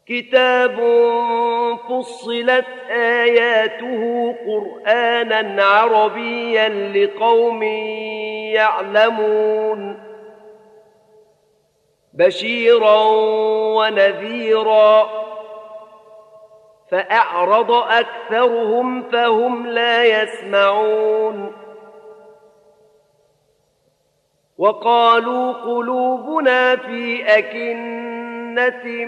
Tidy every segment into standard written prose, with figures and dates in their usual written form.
كتاب فصلت آياته قرآنا عربيا لقوم يعلمون بشيرا ونذيرا فأعرض أكثرهم فهم لا يسمعون وقالوا قلوبنا في أكنة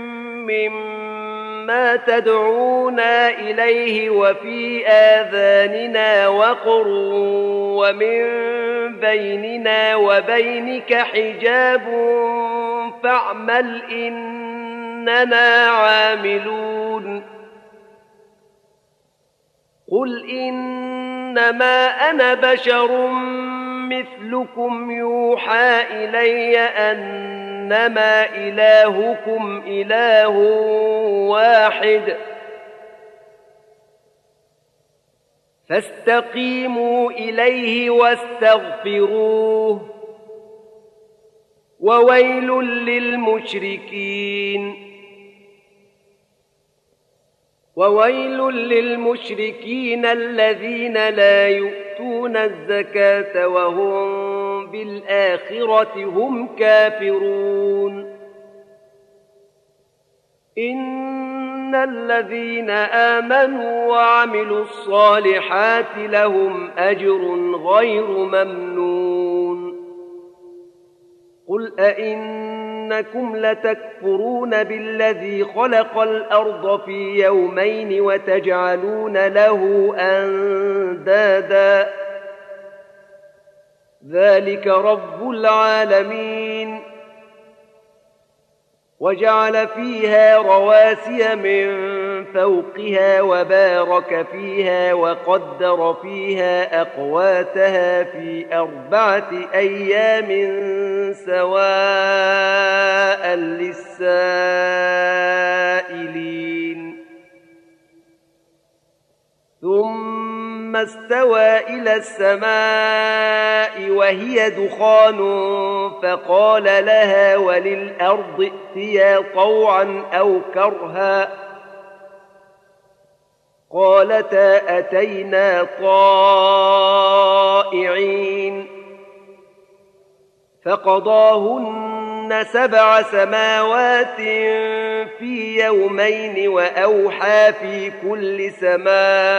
مما تدعونا إليه وفي آذاننا وقر ومن بيننا وبينك حجاب فاعمل إننا عاملون قل إنما أنا بشر مثلكم يوحى إلي أنما إلهكم إله واحد فاستقيموا إليه واستغفروه وويل للمشركين الذين لا يؤتون الزكاة وهم بالآخرة هم كافرون إن الذين آمنوا وعملوا الصالحات لهم أجر غير ممنون قل أئنكم لتكفرون بالذي خلق الأرض في يومين وتجعلون له أندادا ذلك رب العالمين وجعل فيها رواسي من فوقها وبارك فيها وقدر فيها أقواتها في 4 أيام سواء للسائلين ثم استوى إلى السماء وهي دخان فقال لها وللأرض ائتيا طوعا أو كرها قالتا أتينا طائعين فقضاهن 7 سماوات في يومين وأوحى في كل سماء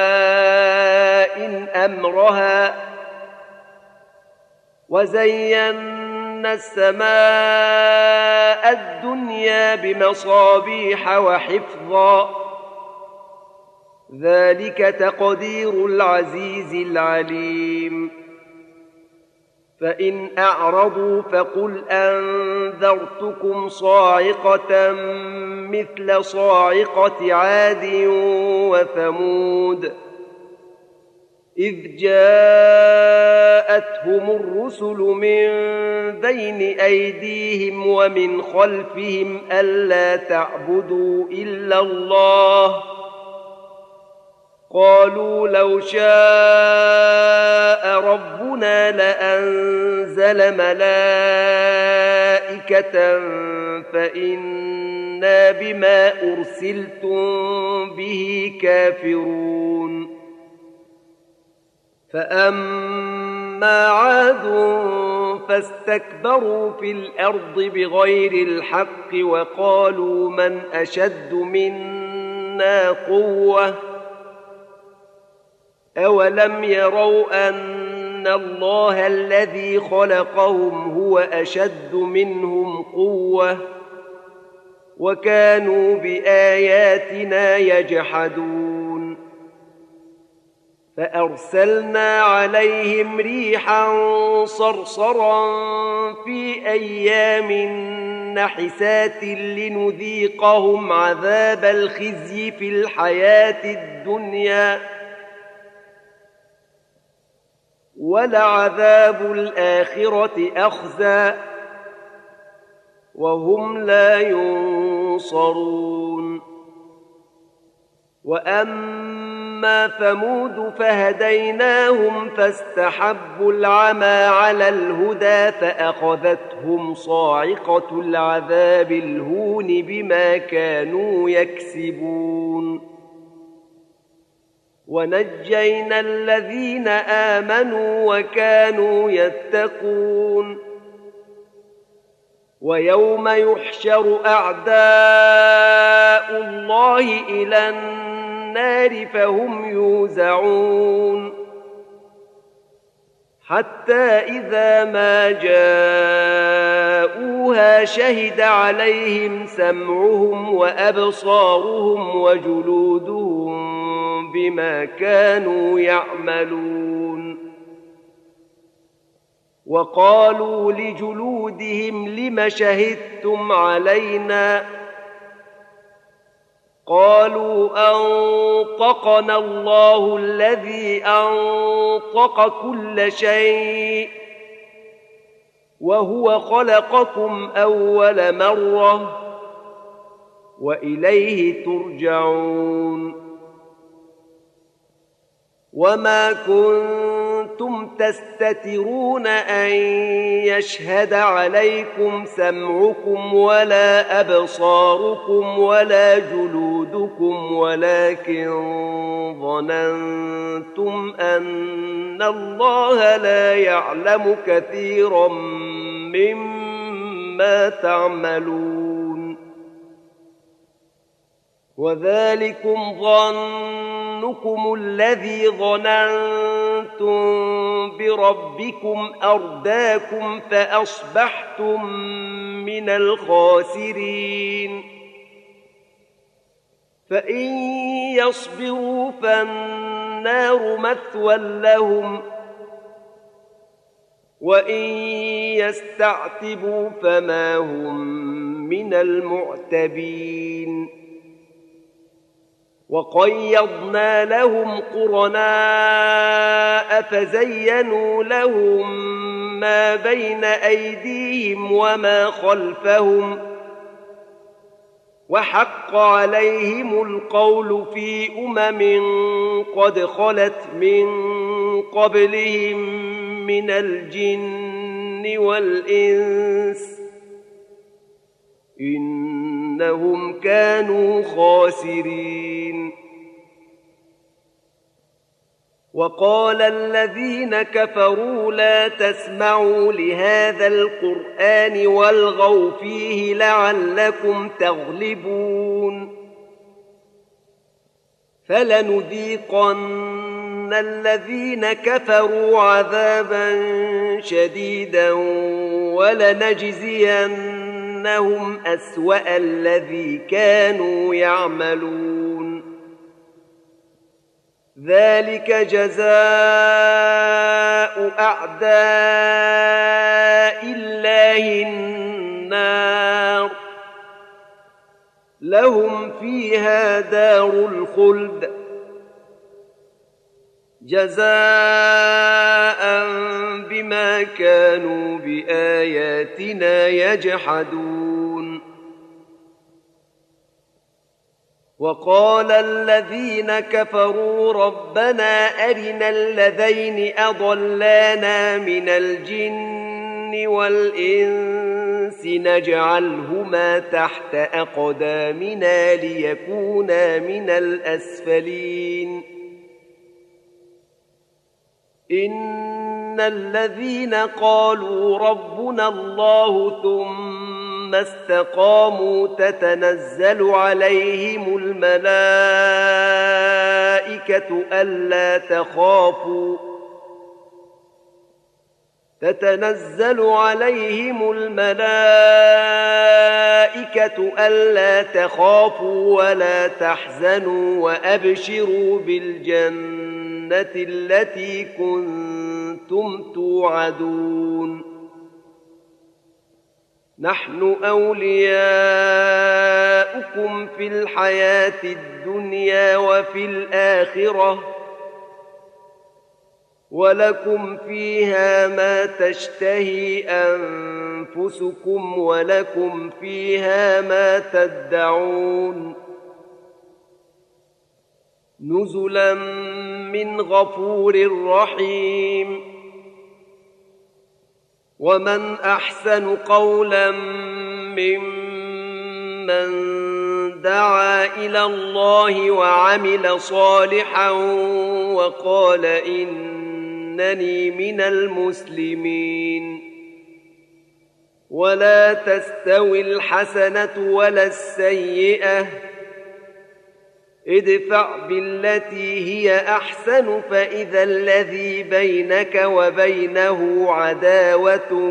أمرها وزينا السماء الدنيا بمصابيح وحفظا ذلك تقدير العزيز العليم فإن أعرضوا فقل أنذرتكم صاعقة مثل صاعقة عاد وثمود إذ جاءتهم الرسل من بين أيديهم ومن خلفهم ألا تعبدوا إلا الله قالوا لو شاء ربنا لأنزل ملائكة فإنا بما أرسلتم به كافرون فأما عاد فاستكبروا في الأرض بغير الحق وقالوا من أشد منا قوة أولم يروا أن الله الذي خلقهم هو أشد منهم قوة وكانوا بآياتنا يجحدون فأرسلنا عليهم ريحا صرصرا في أيام نحسات لنذيقهم عذاب الخزي في الحياة الدنيا ولعذاب الآخرة أخزى وهم لا ينصرون وأما أما ثمود فهديناهم فاستحبوا العمى على الهدى فأخذتهم صاعقة العذاب الهون بما كانوا يكسبون ونجينا الذين آمنوا وكانوا يتقون ويوم يحشر أعداء الله إلى النار فهم يوزعون حتى إذا ما جاءوها شهد عليهم سمعهم وأبصارهم وجلودهم بما كانوا يعملون وقالوا لجلودهم لم شهدتم علينا قالوا أنطقنا الله الذي أنطق كل شيء وهو خلقكم أول مرة وإليه ترجعون وما كنتم تستترون أن يشهد عليكم سمعكم ولا أبصاركم ولا جلودكم ولكن ظننتم أن الله لا يعلم كثيرا مما تعملون وذلكم ظنكم الذي ظننتم بربكم أرداكم فأصبحتم من الخاسرين فإن يصبروا فالنار مثوى لهم وإن يستعتبوا فما هم من المعتبين وقيضنا لهم قرناء فزينوا لهم ما بين أيديهم وما خلفهم وحق عليهم القول في قد خلت من قبلهم من الجن والإنس إنهم كانوا خاسرين وقال الذين كفروا لا تسمعوا لهذا القرآن والغوا فيه لعلكم تغلبون فلنذيقن الذين كفروا عذابا شديدا ولنجزينهم أسوأ الذي كانوا يعملون ذلك جزاء أعداء الله النار لهم فيها دار الخلد جزاء بما كانوا بآياتنا يجحدون وقال الذين كفروا ربنا أرنا الذين أضلانا من الجن والإنس نجعلهما تحت أقدامنا ليكونا من الأسفلين إن الذين قالوا ربنا الله ثم استقاموا تتنزل عليهم الملائكة ألا تخافوا ولا تحزنوا وأبشروا بالجنة التي كنتم توعدون نحن أولياؤكم في الحياة الدنيا وفي الآخرة ولكم فيها ما تشتهي أنفسكم ولكم فيها ما تدعون نزلا من غفور رحيم. ومن أحسن قولا ممن دعا إلى الله وعمل صالحا وقال إنني من المسلمين. ولا تستوي الحسنة ولا السيئة، ادفع بالتي هي أحسن فإذا الذي بينك وبينه عداوة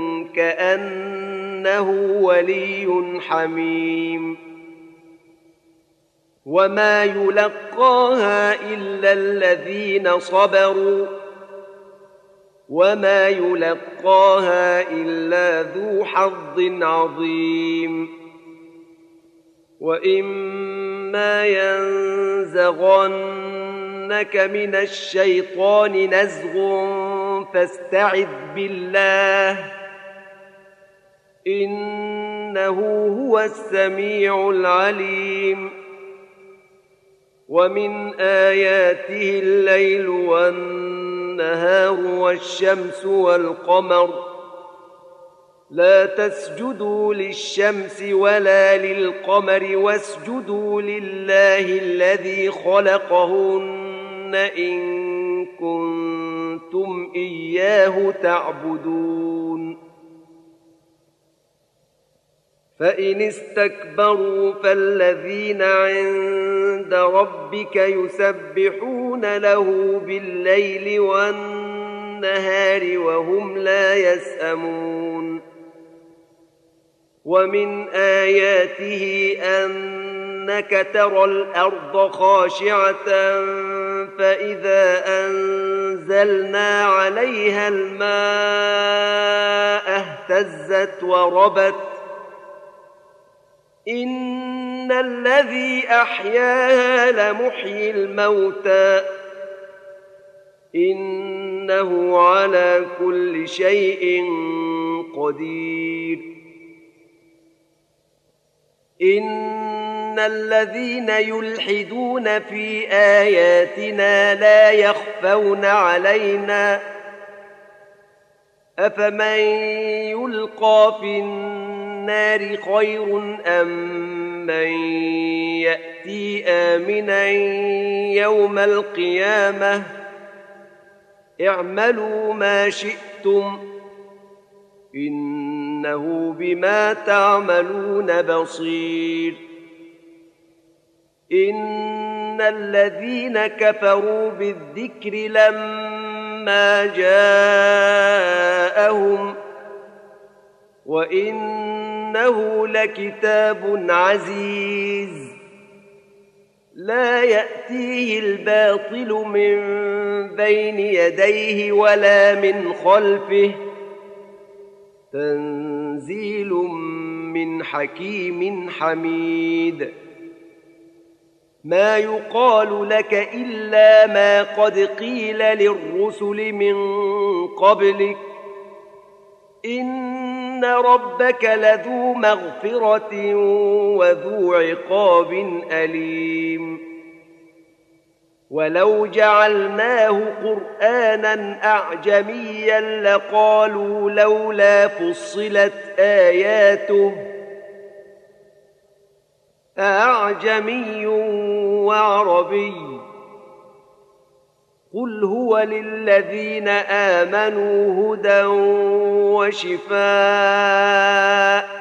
كأنه ولي حميم. وما يلقاها إلا الذين صبروا وما يلقاها إلا ذو حظ عظيم. وإما ينزغنك من الشيطان نزغ فاستعذ بالله إنه هو السميع العليم. ومن آياته الليل والنهار والشمس والقمر لا تسجدوا للشمس ولا للقمر واسجدوا لله الذي خلقهن إن كنتم إياه تعبدون. فإن استكبروا فالذين عند ربك يسبحون له بالليل والنهار وهم لا يسأمون. ومن آياته أنك ترى الأرض خاشعة فإذا أنزلنا عليها الماء اهتزت وربت إن الذي أحياها لمحيي الموتى إنه على كل شيء قدير. إن الذين يلحدون في آياتنا لا يخفون علينا أفمن يلقى في النار خير أم من يأتي آمنا يوم القيامة اعملوا ما شئتم إنه بما تعملون بصير. إن الذين كفروا بالذكر لما جاءهم وإنه لكتاب عزيز لا يأتيه الباطل من بين يديه ولا من خلفه تنزيل من حكيم حميد. ما يقال لك إلا ما قد قيل للرسل من قبلك إن ربك لذو مغفرة وذو عقاب أليم. ولو جعلناه قرآنا أعجميا لقالوا لولا فصلت آياته أعجمي وعربي قل هو للذين آمنوا هدى وشفاء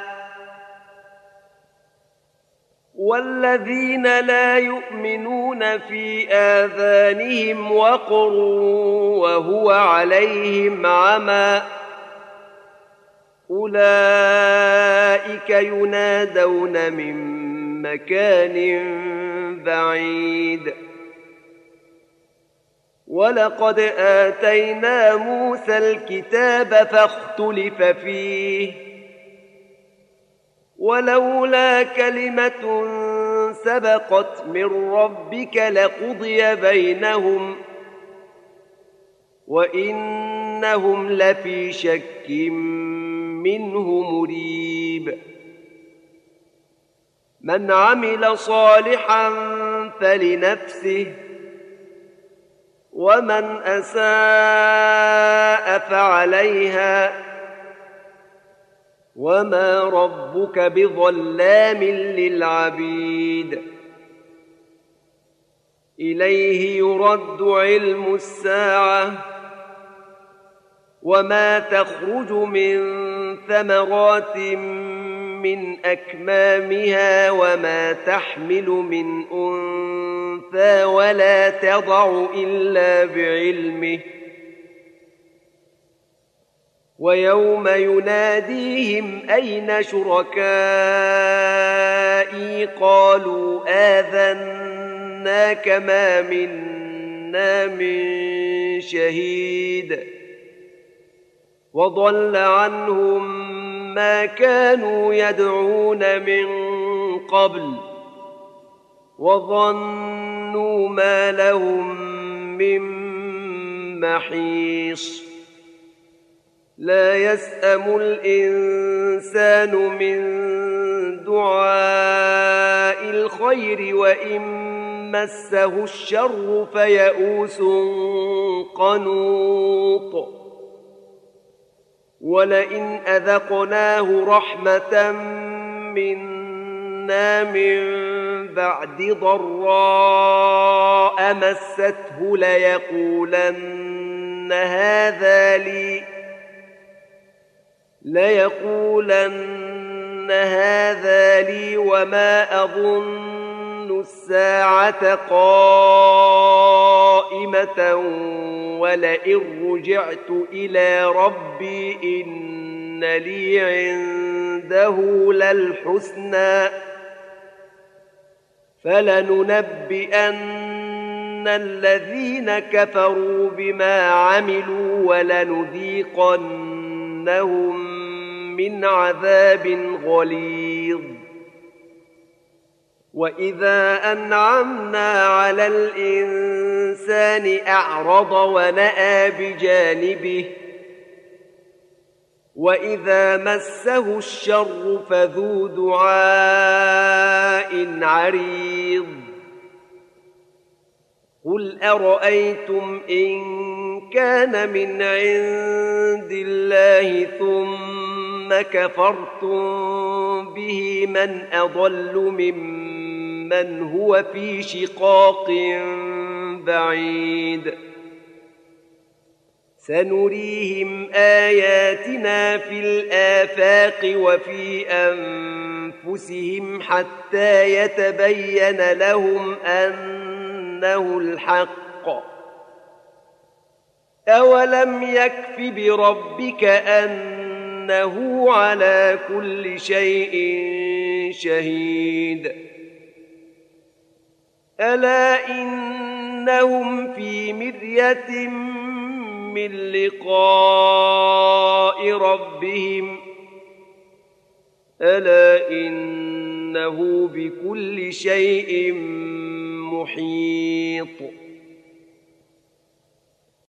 والذين لا يؤمنون في آذانهم وقر وهو عليهم عمى أولئك ينادون من مكان بعيد. ولقد آتينا موسى الكتاب فاختلف فيه ولولا كلمة سبقت من ربك لقضي بينهم وإنهم لفي شك منه مريب. من عمل صالحا فلنفسه ومن أساء فعليها وما ربك بظلام للعبيد إليه يرد علم الساعة وما تخرج من ثمرات من أكمامها وما تحمل من أنثى ولا تضع إلا بعلمه ويوم يناديهم أين شركائي قالوا آذناك ما منا من شهيد وضل عنهم ما كانوا يدعون من قبل وظنوا ما لهم من محيص لا يسأم الإنسان من دعاء الخير وإن مسه الشر فيئوس قنوط ولئن أذقناه رحمة منا من بعد ضراء مسته ليقولن هذا لي وما أظن الساعة قائمة ولئن رجعت إلى ربي إن لي عنده للحسنى فلننبئن الذين كفروا بما عملوا ولنذيقنهم من عذاب غليظ وإذا أنعمنا على الإنسان أعرض ونأى بجانبه وإذا مسه الشر فذو دعاء عريض قل أرأيتم إن كان من عند الله ثم كفرتم به من أضل ممن هو في شقاق بعيد سنريهم آياتنا في الآفاق وفي أنفسهم حتى يتبين لهم أنه الحق أولم يكف بربك أنه على كل شيء شهيد ألا إنهم في مرية من لقاء ربهم ألا إنه بكل شيء محيط